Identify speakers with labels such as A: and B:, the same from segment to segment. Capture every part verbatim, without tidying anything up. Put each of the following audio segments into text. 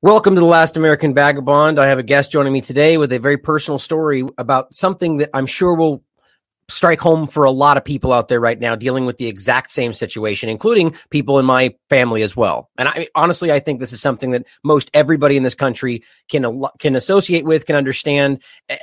A: Welcome to The Last American Vagabond. I have a guest joining me today with a very personal story about something that I'm sure will strike home for a lot of people out there right now dealing with the exact same situation, including people in my family as well. And I honestly, I think this is something that most everybody in this country can can associate with, can understand,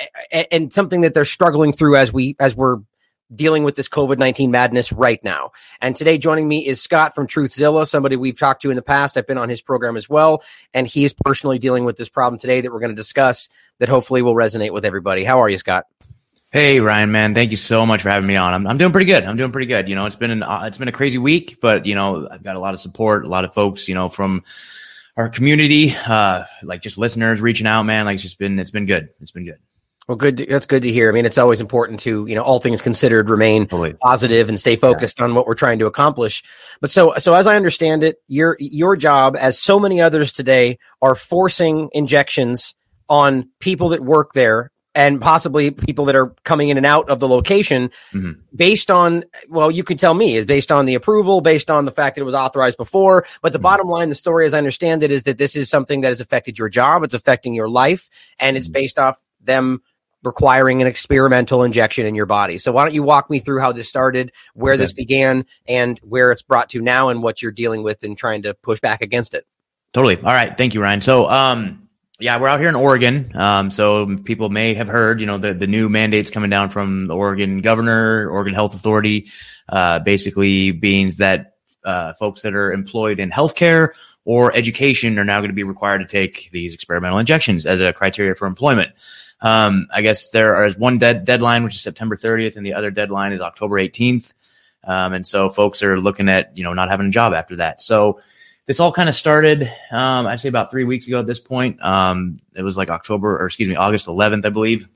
A: and something that they're struggling through as we as we're dealing with this COVID nineteen madness right now. And today joining me is Scott from Truthzilla, somebody we've talked to in the past. I've been on his program as well, and he is personally dealing with this problem today that we're going to discuss that hopefully will resonate with everybody. How are you, Scott?
B: Hey, Ryan, man, thank you so much for having me on. I'm I'm doing pretty good. I'm doing pretty good. You know, it's been an uh, it's been a crazy week, but you know, I've got a lot of support, a lot of folks, you know, from our community, uh, like just listeners reaching out, man. Like it's just been it's been good. It's been good.
A: Well, good. To, that's good to hear. I mean, it's always important to, you know, all things considered, remain totally positive and stay focused yeah. on what we're trying to accomplish. But so, so as I understand it, your, your job, as so many others today, are forcing injections on people that work there and possibly people that are coming in and out of the location mm-hmm. based on, well, you can tell me, is based on the approval, based on the fact that it was authorized before. But the mm-hmm. bottom line, the story, as I understand it, is that this is something that has affected your job. It's affecting your life, and it's mm-hmm. based off them requiring an experimental injection in your body. So why don't you walk me through how this started, where okay. this began, and where it's brought to now, and what you're dealing with and trying to push back against it.
B: Totally. All right. Thank you, Ryan. So, um, yeah, we're out here in Oregon. Um, so people may have heard, you know, the, the new mandates coming down from the Oregon governor, Oregon Health Authority, uh, basically means that, uh, folks that are employed in healthcare or education are now going to be required to take these experimental injections as a criteria for employment. Um, I guess there is one dead deadline, which is September thirtieth, and the other deadline is October eighteenth. Um, and so folks are looking at, you know, not having a job after that. So this all kind of started, um, I'd say about three weeks ago at this point. Um, it was like October, or excuse me, August eleventh, I believe,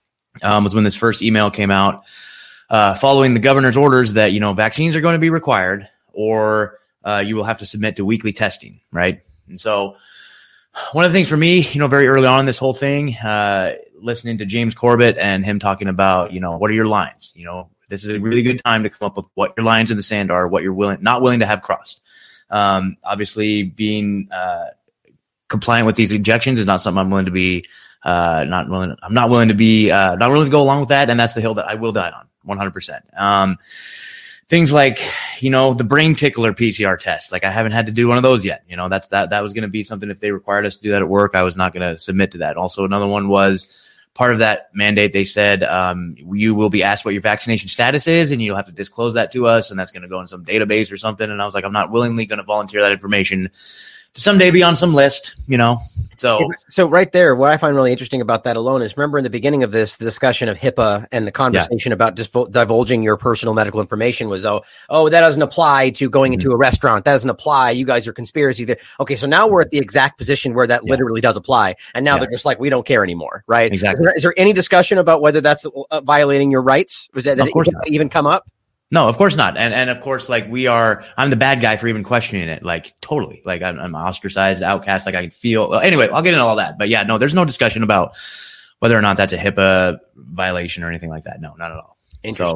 B: um, was when this first email came out, uh, following the governor's orders that, you know, vaccines are going to be required, or, uh, you will have to submit to weekly testing. Right. And so one of the things for me, you know, very early on in this whole thing, uh, listening to James Corbett and him talking about, you know, what are your lines? You know, this is a really good time to come up with what your lines in the sand are, what you're willing, not willing to have crossed. Um, obviously being, uh, compliant with these injections is not something I'm willing to be, uh, not willing, I'm not willing to be, uh, not willing to go along with that. And that's the hill that I will die on one hundred percent. Um, Things like, you know, the brain tickler P C R test. Like I haven't had to do one of those yet. You know, that's that, that was going to be something if they required us to do that at work, I was not going to submit to that. Also, another one was part of that mandate. They said, um, you will be asked what your vaccination status is, and you'll have to disclose that to us. And that's going to go in some database or something. And I was like, I'm not willingly going to volunteer that information to someday be on some list, you know? So,
A: so right there, what I find really interesting about that alone is, remember in the beginning of this, the discussion of HIPAA and the conversation yeah. about disvol- divulging your personal medical information was, oh, oh, that doesn't apply to going mm-hmm. into a restaurant. That doesn't apply. You guys are conspiracy there. Okay. So now we're at the exact position where that yeah. literally does apply. And now yeah. they're just like, we don't care anymore. Right.
B: Exactly.
A: Is there, is there any discussion about whether that's uh, violating your rights? Was that, that it even come up?
B: No, of course not. And, and of course, like we are, I'm the bad guy for even questioning it. Like totally, like I'm, I'm ostracized, outcast. Like I can feel, well, anyway, I'll get into all that, but yeah, no, there's no discussion about whether or not that's a HIPAA violation or anything like that. No, not at all. So,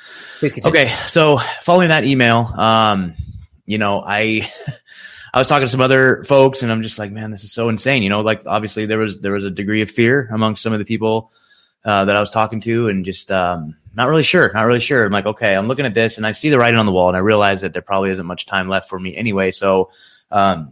B: okay. So following that email, um, you know, I, I was talking to some other folks and I'm just like, man, this is so insane. You know, like obviously there was, there was a degree of fear amongst some of the people, uh, that I was talking to, and just, um, Not really sure. Not really sure. I'm like, okay, I'm looking at this and I see the writing on the wall and I realize that there probably isn't much time left for me anyway. So, um,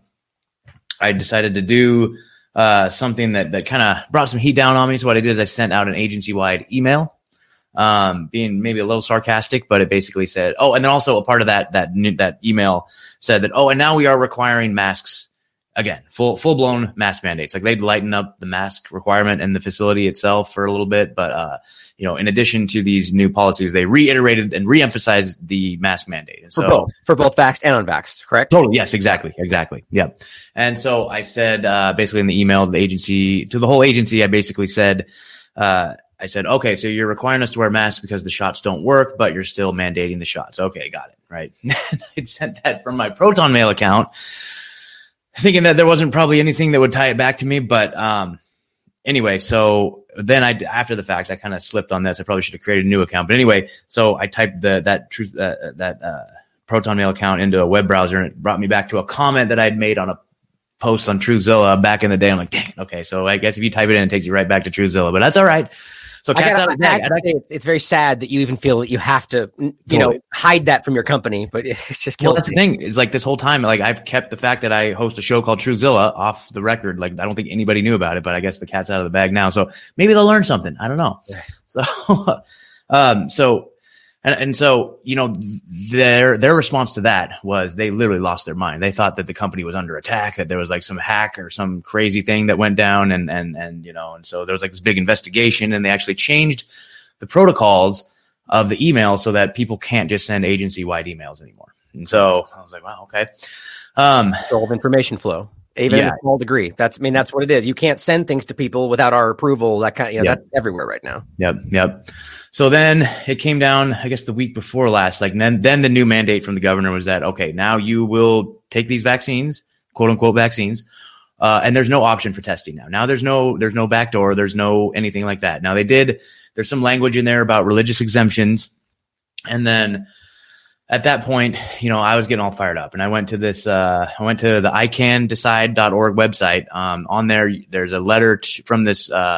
B: I decided to do, uh, something that, that kind of brought some heat down on me. So what I did is I sent out an agency wide email, um, being maybe a little sarcastic, but it basically said, oh, and then also a part of that, that, that email said that, oh, and now we are requiring masks again, full, full blown mask mandates. Like they'd lighten up the mask requirement in the facility itself for a little bit. But, uh, you know, in addition to these new policies, they reiterated and reemphasized the mask mandate. And
A: for
B: so,
A: both, for both vaxxed and unvaxxed, correct?
B: Totally. Yes, exactly. Exactly. Yeah. And so I said, uh, basically in the email to the agency, to the whole agency, I basically said, uh, I said, okay, so you're requiring us to wear masks because the shots don't work, but you're still mandating the shots. Okay. Got it. Right. I'd sent that from my Proton Mail account, thinking that there wasn't probably anything that would tie it back to me. But um, anyway, so then I, after the fact, I kind of slipped on this. I probably should have created a new account. But anyway, so I typed the that truth uh, that uh, Proton Mail account into a web browser, and it brought me back to a comment that I'd made on a post on TrueZilla back in the day. I'm like, dang, okay. So I guess if you type it in, it takes you right back to TrueZilla, but that's all right. So cat's out of the bag.
A: It's, it's very sad that you even feel that you have to, you totally. know, hide that from your company, but it's just kills
B: well, that's me. The thing is like this whole time, like I've kept the fact that I host a show called TrueZilla off the record. Like I don't think anybody knew about it, but I guess the cat's out of the bag now. So maybe they'll learn something. I don't know. Yeah. So, um, so, and, and so, you know, their, their response to that was they literally lost their mind. They thought that the company was under attack, that there was like some hack or some crazy thing that went down. And, and, and, you know, and so there was like this big investigation and they actually changed the protocols of the email so that people can't just send agency wide emails anymore. And so I was like, wow, okay. Um,
A: Control of information flow. Even
B: yeah.
A: in a small degree. That's, I mean, that's what it is. You can't send things to people without our approval. That kind of, you know, yep. that's everywhere right now.
B: Yep. Yep. So then it came down, I guess the week before last, like then, then the new mandate from the governor was that, okay, now you will take these vaccines, quote unquote vaccines. Uh, and there's no option for testing now. Now there's no, there's no backdoor. There's no anything like that. Now they did, there's some language in there about religious exemptions. And then at that point, you know, I was getting all fired up and I went to this, uh, I went to the I can decide dot org website. Um, on there, there's a letter t- from this, uh,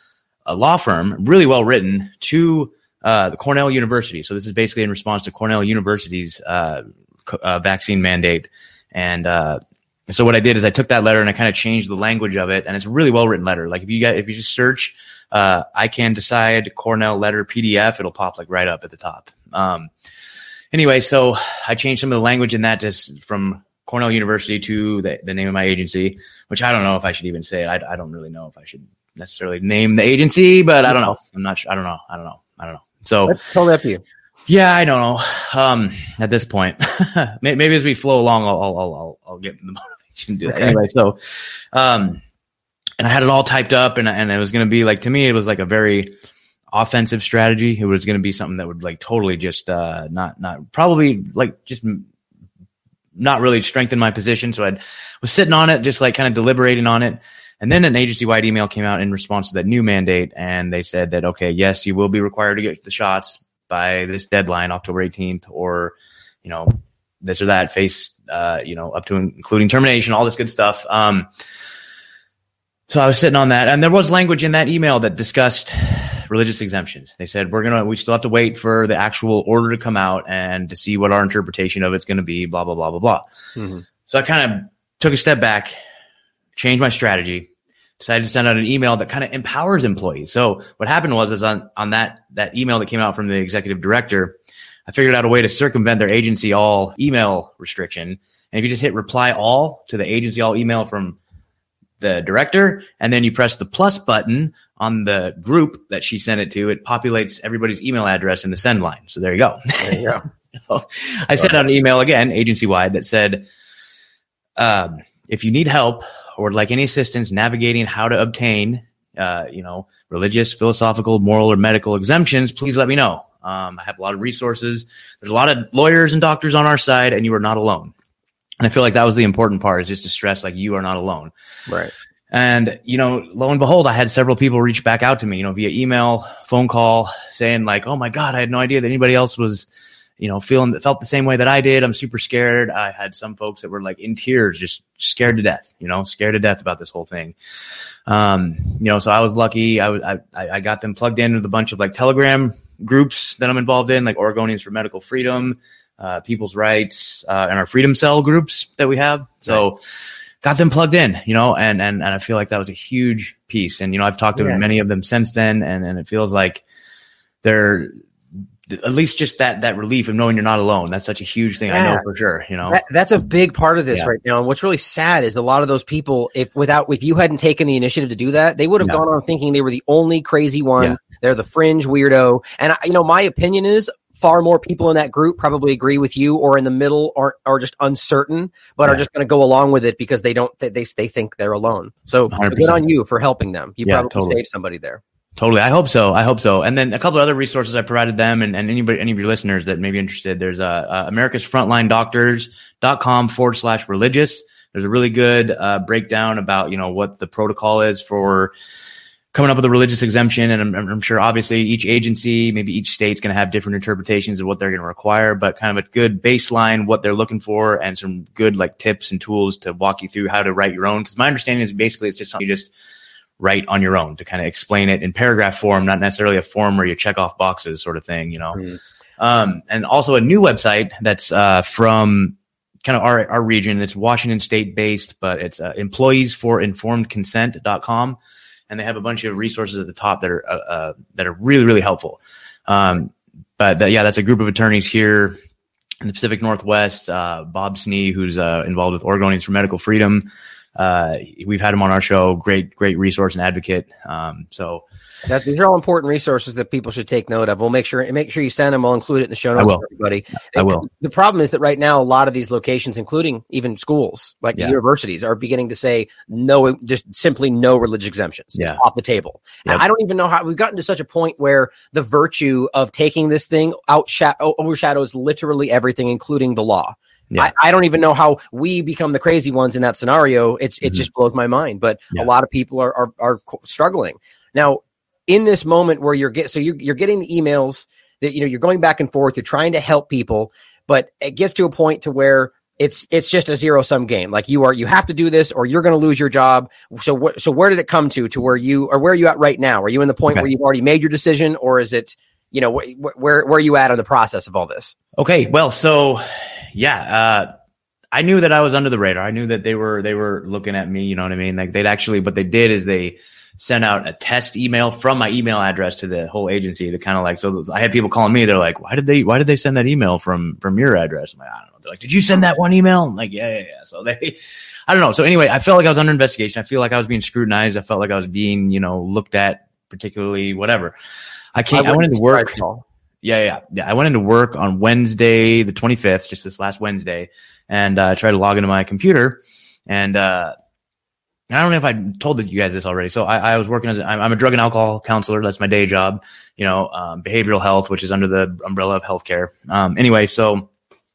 B: a law firm, really well written, to, uh, the Cornell University. So this is basically in response to Cornell University's, uh, uh vaccine mandate. And, uh, so what I did is I took that letter and I kind of changed the language of it. And it's a really well written letter. Like if you get, if you just search, uh, I can decide Cornell letter P D F, it'll pop like right up at the top. Um, Anyway, so I changed some of the language in that just from Cornell University to the, the name of my agency, which I don't know if I should even say. I, I don't really know if I should necessarily name the agency, but I don't know. I'm not sure. I don't know. I don't know. I don't know. So
A: that's totally up to you.
B: Yeah, I don't know. Um, at this point, maybe as we flow along, I'll, I'll, I'll, I'll get the motivation to do that. Okay. Anyway, so, um, and I had it all typed up and, and it was going to be like, to me, it was like a very offensive strategy. It was going to be something that would like totally just uh not not probably like just m- not really strengthen my position. So I was sitting on it, just like kind of deliberating on it. And then an agency-wide email came out in response to that new mandate, and they said that okay, yes, you will be required to get the shots by this deadline, October eighteenth, or you know this or that, face uh you know up to including termination, all this good stuff. Um, so I was sitting on that, and there was language in that email that discussed religious exemptions. They said, we're going to, we still have to wait for the actual order to come out and to see what our interpretation of it's going to be, blah, blah, blah, blah, blah. Mm-hmm. So I kind of took a step back, changed my strategy, decided to send out an email that kind of empowers employees. So what happened was, is on, on that, that email that came out from the executive director, I figured out a way to circumvent their agency all email restriction. And if you just hit reply all to the agency all email from the director, and then you press the plus button on the group that she sent it to, it populates everybody's email address in the send line. So there you go. There you go. So I sent out an email again, agency-wide, that said, um, if you need help or would like any assistance navigating how to obtain, uh, you know, religious, philosophical, moral, or medical exemptions, please let me know. Um, I have a lot of resources. There's a lot of lawyers and doctors on our side, and you are not alone. And I feel like that was the important part, is just to stress, like, you are not alone.
A: Right.
B: And, you know, lo and behold, I had several people reach back out to me, you know, via email, phone call, saying like, oh my God, I had no idea that anybody else was, you know, feeling, felt the same way that I did. I'm super scared. I had some folks that were like in tears, just scared to death, you know, scared to death about this whole thing. Um, you know, so I was lucky. I was, I, I got them plugged in with a bunch of like Telegram groups that I'm involved in, like Oregonians for Medical Freedom, uh, People's Rights, uh, and our Freedom Cell groups that we have. So, right. Got them plugged in, you know, and, and, and I feel like that was a huge piece. And, you know, I've talked to yeah. many of them since then, and, and it feels like they're at least just that, that relief of knowing you're not alone. That's such a huge thing. Yeah. I know for sure, you know,
A: that, that's a big part of this yeah. right now. And what's really sad is a lot of those people, if without, if you hadn't taken the initiative to do that, they would have yeah. gone on thinking they were the only crazy one. Yeah. They're the fringe weirdo. And I, you know, my opinion is, far more people in that group probably agree with you, or in the middle, or are just uncertain, but yeah. are just going to go along with it because they don't, they, they, they think they're alone. So good on you for helping them. You yeah, probably totally. saved somebody there.
B: Totally. I hope so. I hope so. And then a couple of other resources I provided them, and, and anybody, any of your listeners that may be interested, there's a, uh, America's Frontline Doctors dot com forward slash religious. There's a really good, uh, breakdown about, you know, what the protocol is for coming up with a religious exemption. And I'm, I'm sure obviously each agency, maybe each state's going to have different interpretations of what they're going to require, but kind of a good baseline, what they're looking for, and some good like tips and tools to walk you through how to write your own. Because my understanding is basically it's just something you just write on your own to kind of explain it in paragraph form, not necessarily a form where you check off boxes sort of thing, you know. Mm. Um, and also a new website that's uh, from kind of our, our region. It's Washington State based, but it's uh, employees for informed consent dot com. And they have a bunch of resources at the top that are uh, uh, that are really, really helpful. Um, but uh, yeah, that's a group of attorneys here in the Pacific Northwest. Uh, Bob Snee, who's uh, involved with Oregonians for Medical Freedom. Uh, we've had him on our show. Great, great resource and advocate. Um, so
A: that, these are all important resources that people should take note of. We'll make sure make sure you send them. We'll include it in the show notes
B: I will.
A: for everybody.
B: I will.
A: The problem is that right now, a lot of these locations, including even schools like yeah. universities, are beginning to say no, just simply no religious exemptions.
B: Yeah.
A: It's off the table. Yep. And I don't even know how we've gotten to such a point where the virtue of taking this thing outshadow, overshadows literally everything, including the law. Yeah. I, I don't even know how we become the crazy ones in that scenario. It's it mm-hmm. just blows my mind. But yeah. a lot of people are, are are struggling now in this moment where you're get so you're you're getting the emails that you know you're going back and forth. You're trying to help people, but it gets to a point to where it's it's just a zero sum game. Like you are you have to do this or you're going to lose your job. So what so where did it come to to where you or where are you at right now? Are you in the point okay. where you've already made your decision, or is it you know wh- wh- where where are you at in the process of all this?
B: Okay, well, so. Yeah, uh, I knew that I was under the radar. I knew that they were they were looking at me. You know what I mean? Like they'd actually, what they did is they sent out a test email from my email address to the whole agency to kind of like. So I had people calling me. They're like, "Why did they? Why did they send that email from from your address?" I'm like, "I don't know." They're like, "Did you send that one email?" I'm like, "Yeah, yeah, yeah." So they, I don't know. So anyway, I felt like I was under investigation. I feel like I was being scrutinized. I felt like I was being, you know, looked at, particularly whatever. I can't. I, I went into work. Yeah, yeah, yeah. I went into work on Wednesday, the twenty-fifth, just this last Wednesday, and I uh, tried to log into my computer. And uh, I don't know if I told you guys this already. So I, I was working as a, I'm a drug and alcohol counselor. That's my day job. You know, um, behavioral health, which is under the umbrella of healthcare. Um, anyway, so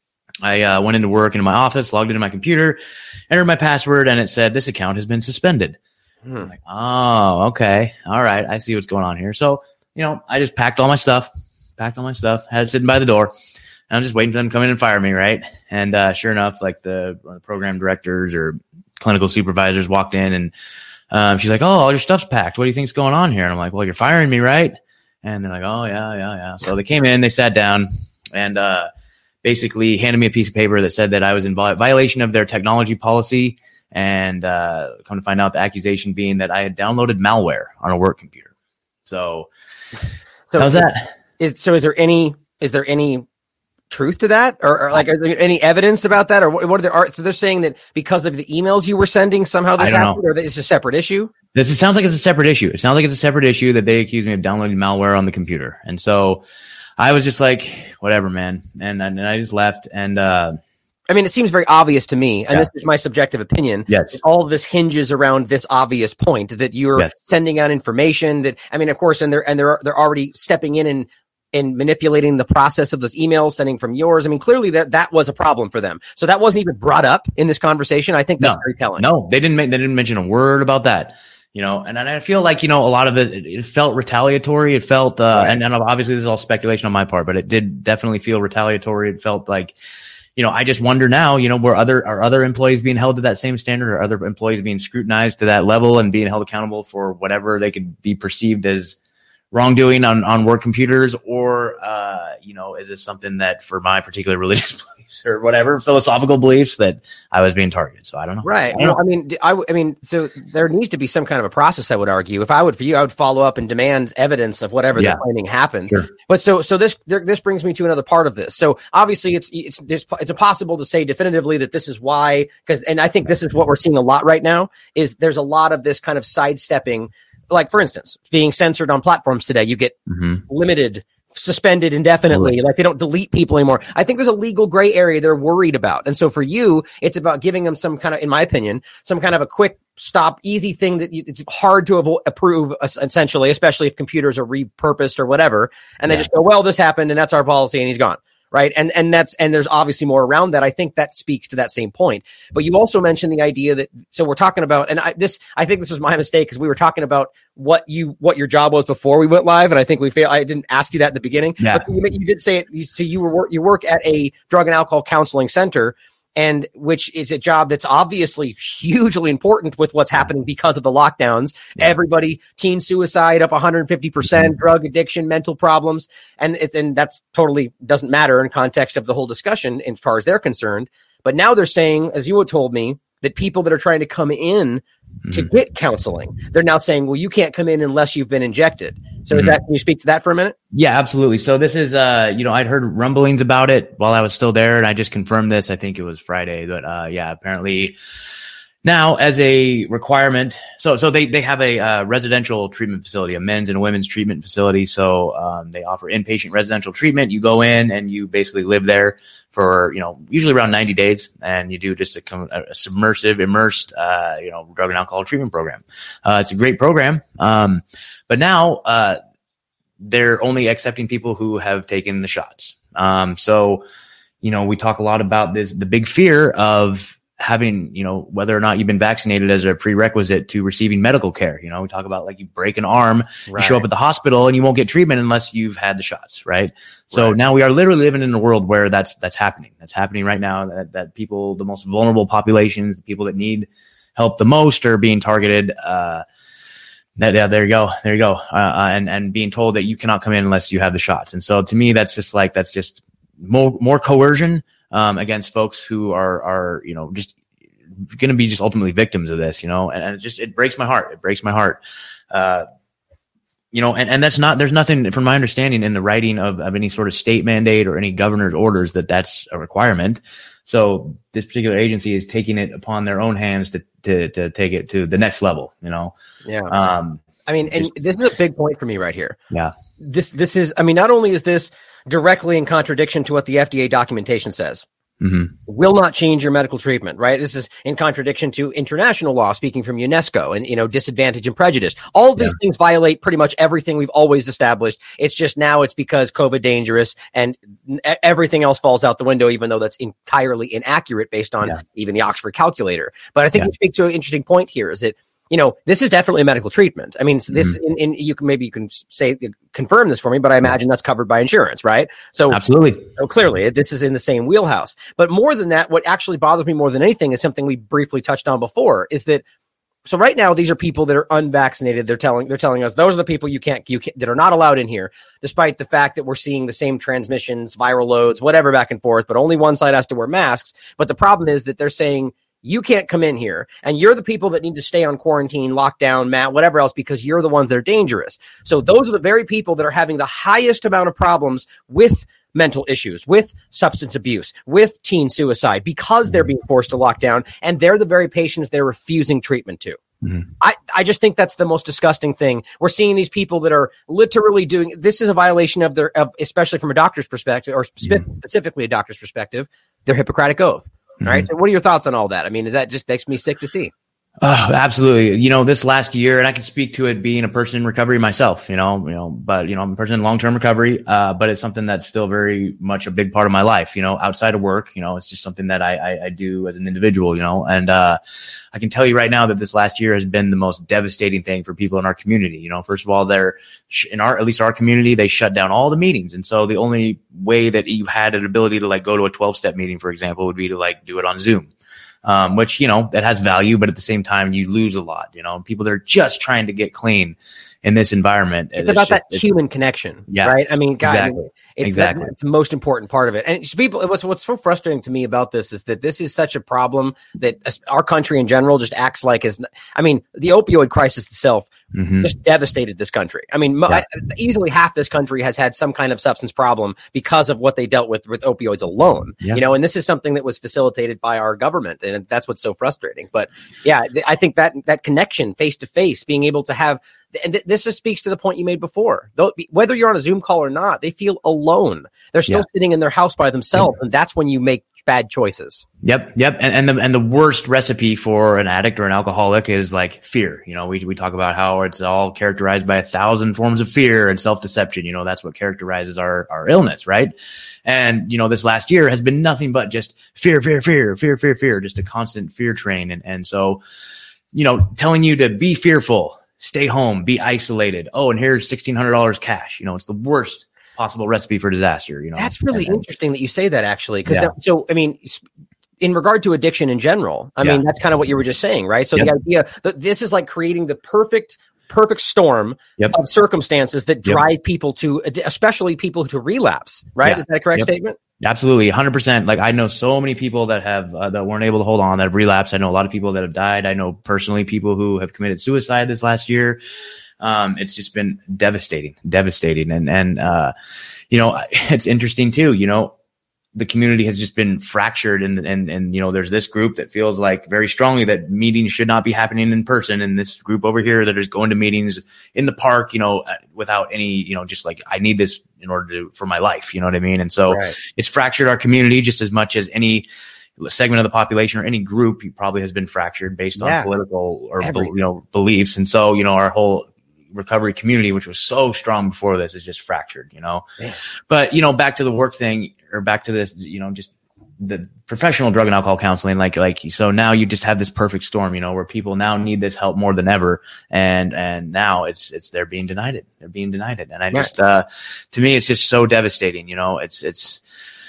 B: I uh, went into work into my office, logged into my computer, entered my password, and it said this account has been suspended. Hmm. I'm like, oh, okay, all right, I see what's going on here. So you know, I just packed all my stuff. Packed all my stuff, had it sitting by the door, and I'm just waiting for them to come in and fire me, right? And uh, sure enough, like the uh, program directors or clinical supervisors walked in, and um, she's like, "Oh, all your stuff's packed. What do you think's going on here?" And I'm like, "Well, you're firing me, right?" And they're like, "Oh, yeah, yeah, yeah." So they came in, they sat down, and uh, basically handed me a piece of paper that said that I was in violation of their technology policy, and uh, come to find out, the accusation being that I had downloaded malware on a work computer. So, so how's that?
A: Is, so is there any is there any truth to that, or, or like are there any evidence about that, or what, what are there? Are, so they're saying that because of the emails you were sending, somehow this happened, know. Or that it's a separate issue.
B: This it sounds like it's a separate issue. It sounds like it's a separate issue that they accused me of downloading malware on the computer, and so I was just like, whatever, man, and and I just left. And uh,
A: I mean, it seems very obvious to me, and yeah. this is my subjective opinion.
B: Yes,
A: all of this hinges around this obvious point that you're yes. sending out information that I mean, of course, and they're and they're they're already stepping in and. in manipulating the process of those emails, sending from yours. I mean, clearly that, that was a problem for them. So that wasn't even brought up in this conversation. I think that's
B: no,
A: very telling.
B: No, they didn't make, they didn't mention a word about that, you know, and, and I feel like, you know, a lot of it, it felt retaliatory. It felt, uh, right. and, and obviously this is all speculation on my part, but it did definitely feel retaliatory. It felt like, you know, I just wonder now, you know, were other, are other employees being held to that same standard, or other employees being scrutinized to that level and being held accountable for whatever they could be perceived as wrongdoing on, on work computers, or, uh, you know, is this something that for my particular religious beliefs or whatever philosophical beliefs that I was being targeted? So I don't know.
A: Right.
B: I, don't
A: well,
B: know.
A: I mean, I, I mean, so there needs to be some kind of a process. I would argue, if I would for you, I would follow up and demand evidence of whatever yeah. they're claiming happened.
B: Sure.
A: But so, so this, there, this brings me to another part of this. So obviously it's, it's, it's, it's impossible to say definitively that this is why, because, and I think this is what we're seeing a lot right now is there's a lot of this kind of sidestepping. Like, for instance, being censored on platforms today, you get mm-hmm. limited, suspended indefinitely. Totally. Like they don't delete people anymore. I think there's a legal gray area they're worried about. And so for you, it's about giving them some kind of, in my opinion, some kind of a quick stop, easy thing that you, it's hard to avo- approve, essentially, especially if computers are repurposed or whatever. And yeah. they just go, well, this happened and that's our policy and he's gone. right? And and that's and there's obviously more around that. I think that speaks to that same point. But you also mentioned the idea that so we're talking about, and I this I think this was my mistake because we were talking about what you what your job was before we went live, and I think we failed. I didn't ask you that at the beginning.
B: Yeah.
A: But you, you did say it. You, so you were you work at a drug and alcohol counseling center, and which is a job that's obviously hugely important with what's happening because of the lockdowns. Yeah. Everybody, teen suicide up one hundred fifty percent, mm-hmm. drug addiction, mental problems, and it, and that's totally doesn't matter in context of the whole discussion as far as they're concerned. But now they're saying, as you had told me, that people that are trying to come in to mm-hmm. get counseling, they're now saying, well, you can't come in unless you've been injected. So mm-hmm. is that, can you speak to that for a minute?
B: Yeah, absolutely. So this is, uh, you know, I'd heard rumblings about it while I was still there, and I just confirmed this. I think it was Friday, but, uh, yeah, apparently now as a requirement. So, so they, they have a, uh, residential treatment facility, a men's and a women's treatment facility. So, um, they offer inpatient residential treatment. You go in and you basically live there for, you know, usually around ninety days, and you do just a, a submersive, immersed, uh, you know, drug and alcohol treatment program. Uh, it's a great program. Um, but now, uh, they're only accepting people who have taken the shots. Um, so, you know, we talk a lot about this, the big fear of having, you know, whether or not you've been vaccinated as a prerequisite to receiving medical care. You know, we talk about like you break an arm, right. You show up at the hospital and you won't get treatment unless you've had the shots. Right. So right. Now we are literally living in a world where that's, that's happening. That's happening right now, that, that people, the most vulnerable populations, the people that need help the most are being targeted. Uh, that, yeah, there you go. There you go. Uh, uh, and, and being told that you cannot come in unless you have the shots. And so to me, that's just like, that's just more, more coercion. Um, against folks who are, are, you know, just going to be just ultimately victims of this, you know, and, and it just, it breaks my heart. It breaks my heart. Uh, you know, and, and that's not, there's nothing from my understanding in the writing of, of any sort of state mandate or any governor's orders that that's a requirement. So this particular agency is taking it upon their own hands to, to, to take it to the next level, you know?
A: Yeah. Um, I mean, and just, this is a big point for me right here.
B: Yeah.
A: This, this is, I mean, not only is this directly in contradiction to what the F D A documentation says, mm-hmm. will not change your medical treatment, right? This is in contradiction to international law, speaking from UNESCO, and, you know, disadvantage and prejudice. All of these yeah. things violate pretty much everything we've always established. It's just now it's because COVID dangerous and everything else falls out the window, even though that's entirely inaccurate based on yeah. even the Oxford calculator. But I think yeah. you speak to an interesting point here is that, you know, this is definitely a medical treatment. I mean, this, mm-hmm. in, in, you can, maybe you can say, confirm this for me, but I imagine that's covered by insurance, right? So
B: absolutely.
A: So clearly this is in the same wheelhouse, but more than that, what actually bothers me more than anything is something we briefly touched on before is that, so right now, these are people that are unvaccinated. They're telling, they're telling us those are the people you can't, you can't, that are not allowed in here, despite the fact that we're seeing the same transmissions, viral loads, whatever back and forth, but only one side has to wear masks. But the problem is that they're saying, you can't come in here, and you're the people that need to stay on quarantine, lockdown, mat, whatever else, because you're the ones that are dangerous. So those are the very people that are having the highest amount of problems with mental issues, with substance abuse, with teen suicide, because they're being forced to lock down, and they're the very patients they're refusing treatment to. Mm-hmm. I, I just think that's the most disgusting thing. We're seeing these people that are literally doing, this is a violation of their, of, especially from a doctor's perspective, or spe- mm-hmm. specifically a doctor's perspective, their Hippocratic oath. All right. So what are your thoughts on all that? I mean, is that just makes me sick to see?
B: Oh, absolutely. You know, this last year, and I can speak to it being a person in recovery myself, you know, you know, but, you know, I'm a person in long-term recovery, uh, but it's something that's still very much a big part of my life, you know, outside of work, you know, it's just something that I, I, I do as an individual, you know, and, uh, I can tell you right now that this last year has been the most devastating thing for people in our community. You know, first of all, they're in our, at least our community, they shut down all the meetings. And so the only way that you had an ability to like go to a twelve step meeting, for example, would be to like do it on Zoom. Um, which, you know, that has value, but at the same time, you lose a lot, you know, people that are just trying to get clean in this environment.
A: It's, it's about just, that human connection, yeah, right? I mean, God,
B: exactly.
A: it's,
B: exactly.
A: the, it's the most important part of it. And it's people, what's, what's so frustrating to me about this is that this is such a problem that our country in general just acts like is, I mean, the opioid crisis itself mm-hmm. just devastated this country. I mean, yeah. easily half this country has had some kind of substance problem because of what they dealt with with opioids alone, yeah. you know, and this is something that was facilitated by our government. And that's what's so frustrating. But yeah, I think that, that connection face to face, being able to have and th- this just speaks to the point you made before. Though, whether you're on a Zoom call or not, they feel alone. They're still yeah. sitting in their house by themselves, yeah. and that's when you make bad choices.
B: Yep, yep. And, and the and the worst recipe for an addict or an alcoholic is like fear. You know, we we talk about how it's all characterized by a thousand forms of fear and self-deception. You know, that's what characterizes our our illness, right? And you know, this last year has been nothing but just fear, fear, fear, fear, fear, fear, just a constant fear train. And and so, you know, telling you to be fearful, stay home, be isolated. Oh, and here's sixteen hundred dollars cash. You know, it's the worst possible recipe for disaster. You know,
A: that's really
B: and,
A: interesting that you say that, actually, because
B: yeah.
A: so I mean, in regard to addiction in general, I yeah. mean, that's kind of what you were just saying, right? So yep. the idea that this is like creating the perfect perfect storm yep. of circumstances that drive yep. people to, especially people to relapse, right? Yeah. Is that a correct
B: yep.
A: statement?
B: Absolutely, one hundred percent. Like, I know so many people that have uh, that weren't able to hold on, that have relapsed. I know a lot of people that have died. I know personally people who have committed suicide this last year. Um, it's just been devastating, devastating. And, and, uh, you know, it's interesting too, you know, the community has just been fractured, and, and, and, you know, there's this group that feels like very strongly that meetings should not be happening in person. And this group over here that is going to meetings in the park, you know, without any, you know, just like, I need this in order to, for my life, you know what I mean? And so right. it's fractured our community just as much as any segment of the population or any group probably has been fractured based yeah. on political or, Everything. you know, beliefs. And so, you know, our whole recovery community, which was so strong before this, is just fractured, you know. Yeah. But, you know, back to the work thing, or back to this, you know, just the professional drug and alcohol counseling, like, like, so now you just have this perfect storm, you know, where people now need this help more than ever. And, and now it's, it's, they're being denied it. They're being denied it. And I just, right. uh, to me, it's just so devastating, you know, it's, it's,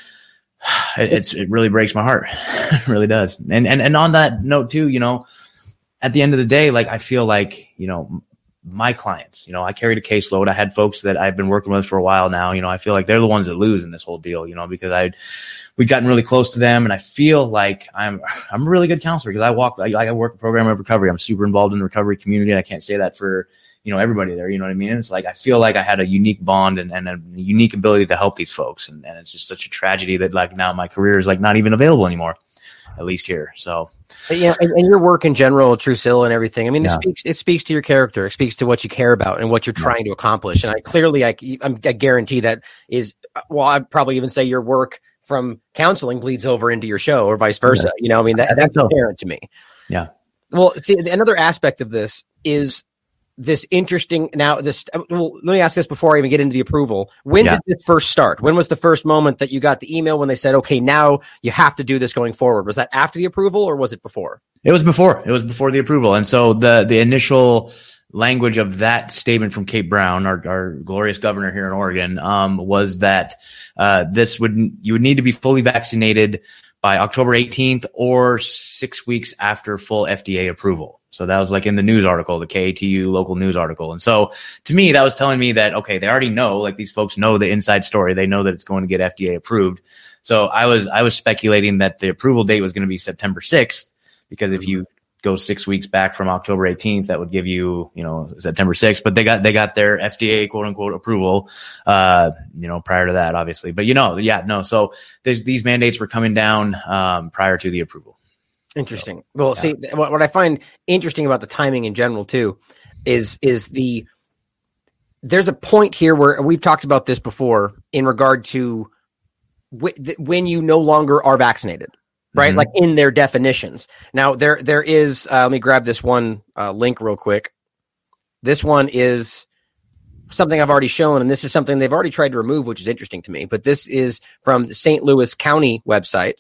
B: it, it's, it really breaks my heart. It really does. And, and, and on that note too, you know, at the end of the day, like, I feel like, you know, my clients, you know, I carried a caseload. I had folks that I've been working with for a while now. You know, I feel like they're the ones that lose in this whole deal, you know, because I, we'd gotten really close to them, and I feel like I'm, I'm a really good counselor because I walk, I, I work a program of recovery. I'm super involved in the recovery community. And I can't say that for, you know, everybody there, you know what I mean? It's like, I feel like I had a unique bond and, and a unique ability to help these folks. And, and it's just such a tragedy that like now my career is like not even available anymore, at least here. So.
A: Yeah, and, and your work in general, Truesil and everything. I mean, yeah. it speaks it speaks to your character. It speaks to what you care about and what you're yeah. trying to accomplish. And I clearly, I, I'm, I guarantee that is. Well, I'd probably even say your work from counseling bleeds over into your show, or vice versa. Yeah. You know, I mean, that, I that's so. apparent to me.
B: Yeah.
A: Well, see, another aspect of this is this interesting. Now, this. Well, let me ask this before I even get into the approval. When yeah. did it first start? When was the first moment that you got the email when they said, "Okay, now you have to do this going forward"? Was that after the approval, or was it before?
B: It was before. It was before the approval, and so the the initial language of that statement from Kate Brown, our, our glorious governor here in Oregon, um, was that uh, this would you would need to be fully vaccinated by October eighteenth or six weeks after full F D A approval. So that was like in the news article, the K A T U local news article. And so to me, that was telling me that, okay, they already know, like these folks know the inside story. They know that it's going to get F D A approved. So I was, I was speculating that the approval date was going to be September sixth, because if you go six weeks back from October eighteenth, that would give you, you know, September sixth, but they got, they got their F D A quote unquote approval, uh, you know, prior to that, obviously, but you know, yeah, no. So these mandates were coming down, um, prior to the approval.
A: Interesting. So, well, yeah. see, what, what I find interesting about the timing in general too, is, is the, there's a point here where we've talked about this before in regard to w- when you no longer are vaccinated. Right, mm-hmm. like in their definitions. Now, there there is. Uh, let me grab this one uh, link real quick. This one is something I've already shown, and this is something they've already tried to remove, which is interesting to me. But this is from the Saint Louis County website.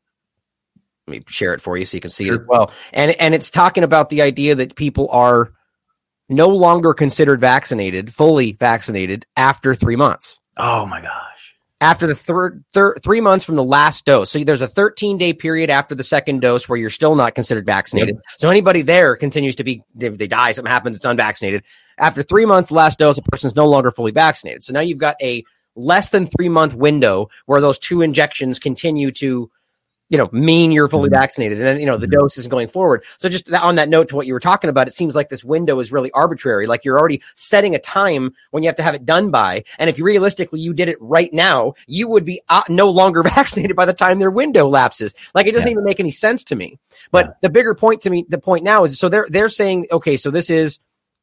A: Let me share it for you so you can see sure. it as well. And and it's talking about the idea that people are no longer considered vaccinated, fully vaccinated, after three months.
B: Oh my gosh.
A: After the third, third three months from the last dose. So there's a thirteen day period after the second dose where you're still not considered vaccinated. Yep. So anybody there continues to be, they, they die, something happens, it's unvaccinated. After three months, the last dose, a person's no longer fully vaccinated. So now you've got a less than three month window where those two injections continue to, you know, mean you're fully mm-hmm. vaccinated. And then, you know, the mm-hmm. dose isn't going forward. So just on that note to what you were talking about, it seems like this window is really arbitrary. Like you're already setting a time when you have to have it done by. And if you realistically, you did it right now, you would be uh, no longer vaccinated by the time their window lapses. Like it doesn't yeah. even make any sense to me. But yeah. the bigger point to me, the point now is, so they're, they're saying, okay, so this is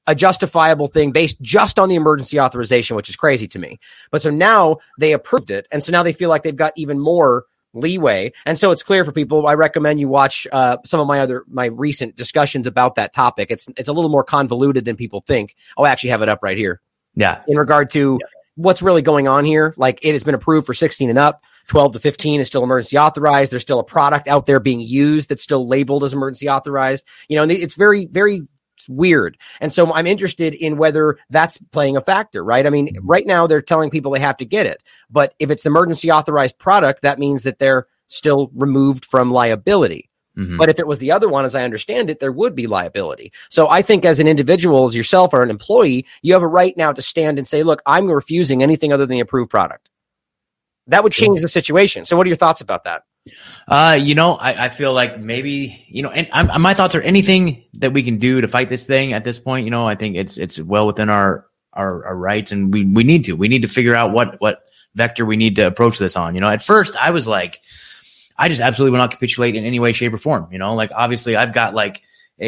A: a justifiable thing based just on the emergency authorization, which is crazy to me. But so now they approved it. And so now they feel like they've got even more leeway. And so it's clear for people. I recommend you watch uh, some of my other, my recent discussions about that topic. It's, it's a little more convoluted than people think. Oh, I actually have it up right here.
B: Yeah.
A: In regard to yeah. what's really going on here. Like, it has been approved for sixteen and up. twelve to fifteen is still emergency authorized. There's still a product out there being used that's still labeled as emergency authorized. You know, and it's very, very weird. And so I'm interested in whether that's playing a factor, right? I mean, right now they're telling people they have to get it, but if it's an emergency authorized product, that means that they're still removed from liability. Mm-hmm. But if it was the other one, as I understand it, there would be liability. So I think as an individual, as yourself or an employee, you have a right now to stand and say, look, I'm refusing anything other than the approved product. That would change the situation. So what are your thoughts about that?
B: Uh, you know, I, I feel like maybe, you know, and I'm, my thoughts are anything that we can do to fight this thing at this point. You know, I think it's, it's well within our, our, our rights, and we, we need to, we need to figure out what, what vector we need to approach this on. You know, at first I was like, I just absolutely will not capitulate in any way, shape or form. You know, like obviously I've got like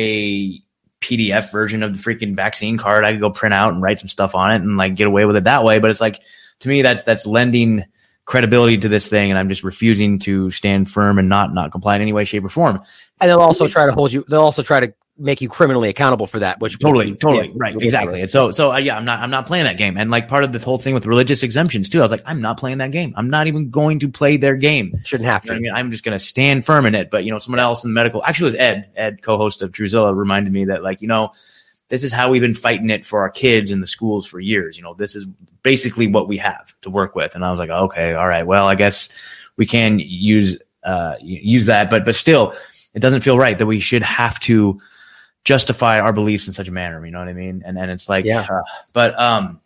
B: a P D F version of the freaking vaccine card. I could go print out and write some stuff on it and like get away with it that way. But it's like, to me, that's, that's lending credibility to this thing, and I'm just refusing to stand firm and not not comply in any way, shape, or form.
A: And they'll also try to hold you. They'll also try to make you criminally accountable for that. Which
B: totally,
A: be,
B: totally,
A: yeah,
B: right, exactly. And so, so uh, yeah, I'm not, I'm not playing that game. And like part of the whole thing with religious exemptions too, I was like, I'm not playing that game. I'm not even going to play their game.
A: Shouldn't have to.
B: You know what I mean, I'm just going to stand firm in it. But you know, someone else in the medical, actually, it was Ed, Ed, co-host of Druzilla, reminded me that like, you know, this is how we've been fighting it for our kids in the schools for years. You know, this is basically what we have to work with. And I was like, okay, all right, well, I guess we can use uh, use that, but but still, it doesn't feel right that we should have to justify our beliefs in such a manner. You know what I mean? And and it's like,
A: yeah.
B: uh, but um,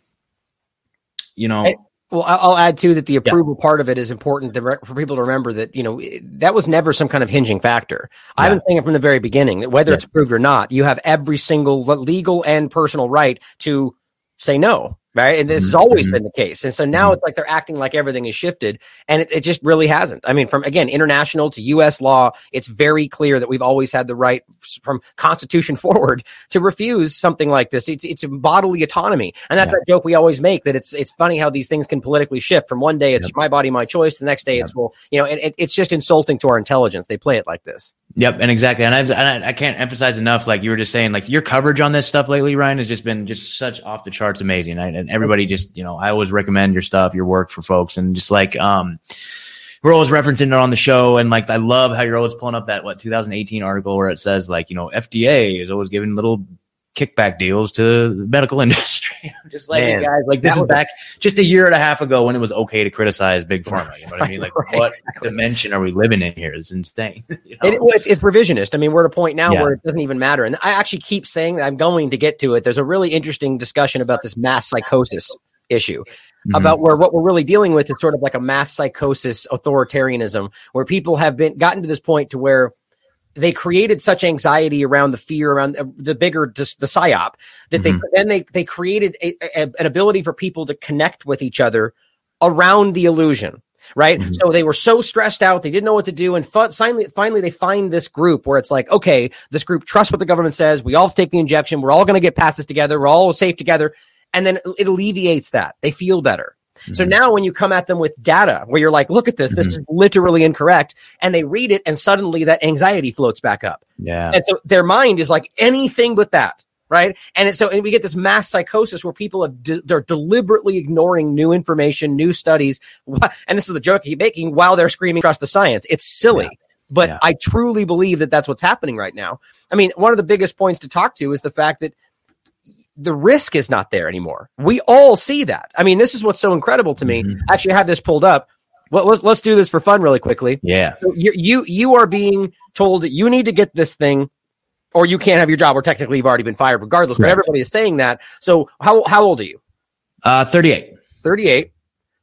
B: you know.
A: I- Well, I'll add too that the approval yeah. part of it is important to re- for people to remember that, you know, that was never some kind of hinging factor. Yeah. I've been saying it from the very beginning that whether yeah. it's approved or not, you have every single legal and personal right to say no. Right. And this mm-hmm. has always been the case. And so now mm-hmm. it's like they're acting like everything is shifted, and it, it just really hasn't. I mean, from, again, international to U S law, it's very clear that we've always had the right from Constitution forward to refuse something like this. It's, it's bodily autonomy. And that's yeah. that joke we always make, that it's, it's funny how these things can politically shift. From one day, it's yep. my body, my choice. The next day yep. it's, well, you know, and it, it's just insulting to our intelligence. They play it like this.
B: Yep. And exactly. And, I've, and I, I can't emphasize enough, like you were just saying, like your coverage on this stuff lately, Ryan, has just been just such off the charts amazing. I, and everybody just, you know, I always recommend your stuff, your work for folks. And just like, um, we're always referencing it on the show. And like, I love how you're always pulling up that, what, two thousand eighteen article where it says like, you know, F D A is always giving little kickback deals to the medical industry. I'm just like, hey guys, like this is back just a year and a half ago when it was okay to criticize big pharma. You know what I mean? Like, right, what exactly. dimension are we living in here? It's insane. You know?
A: it, well, it's, it's revisionist. I mean, we're at a point now yeah. where it doesn't even matter. And I actually keep saying that I'm going to get to it. There's a really interesting discussion about this mass psychosis issue. Mm-hmm. About where what we're really dealing with is sort of like a mass psychosis authoritarianism, where people have been gotten to this point to where they created such anxiety around the fear, around the bigger, just the psyop, that mm-hmm. they then they they created a, a, an ability for people to connect with each other around the illusion, right? Mm-hmm. So they were so stressed out, they didn't know what to do, and finally, finally they find this group where it's like, okay, this group trusts what the government says. We all take the injection. We're all going to get past this together. We're all safe together, and then it alleviates that. They feel better. Mm-hmm. So now when you come at them with data where you're like, look at this, this mm-hmm. is literally incorrect, and they read it and suddenly that anxiety floats back up.
B: Yeah.
A: And so their mind is like anything but that, right? And it's, so and we get this mass psychosis where people have de- they're deliberately ignoring new information, new studies. And this is the joke I keep making while they're screaming, trust the science. It's silly. Yeah. But yeah. I truly believe that that's what's happening right now. I mean, one of the biggest points to talk to is the fact that the risk is not there anymore. We all see that. I mean, this is what's so incredible to me. Mm-hmm. Actually, I have this pulled up. Well, let's, let's do this for fun really quickly.
B: Yeah.
A: So you, you, you are being told that you need to get this thing or you can't have your job, or technically you've already been fired regardless, right. But everybody is saying that. So how, how old are you?
B: Uh, thirty-eight.
A: thirty-eight.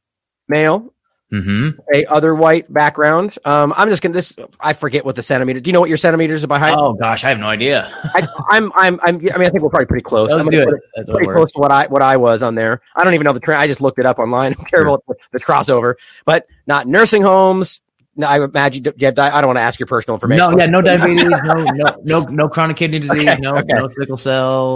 A: Male.
B: Mm-hmm.
A: Okay, other white background. Um, I'm just gonna this. I forget what the centimeter. Do you know what your centimeters are by height?
B: Oh gosh, I have no idea.
A: I, I'm, I'm, I'm. I mean, I think we're probably pretty close.
B: Let's
A: I'm
B: do it.
A: it pretty close to what I what I was on there. I don't even know the trend. I just looked it up online. I don't care about the, the crossover, but not nursing homes. No, I imagine you have. Di- I don't want to ask your personal information.
B: No, yeah, no diabetes, no, no, no, no chronic kidney disease,
A: okay,
B: no,
A: okay.
B: no sickle cell.